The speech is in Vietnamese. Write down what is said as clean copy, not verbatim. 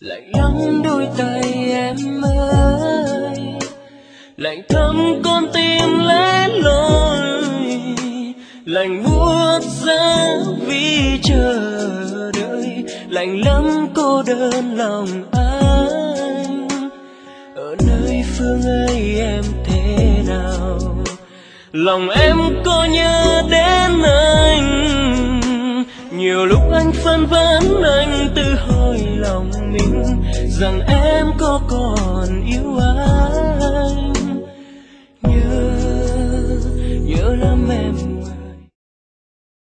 Lạnh lắm đôi tay em ơi, lạnh thấm con tim lẻ loi, lạnh buốt giá vì chờ đợi, lạnh lắm cô đơn lòng anh. Ở nơi phương ấy em thế nào, lòng em có nhớ đến anh. Nhiều lúc anh phân vân, anh tự hỏi lòng mình rằng em có còn yêu anh.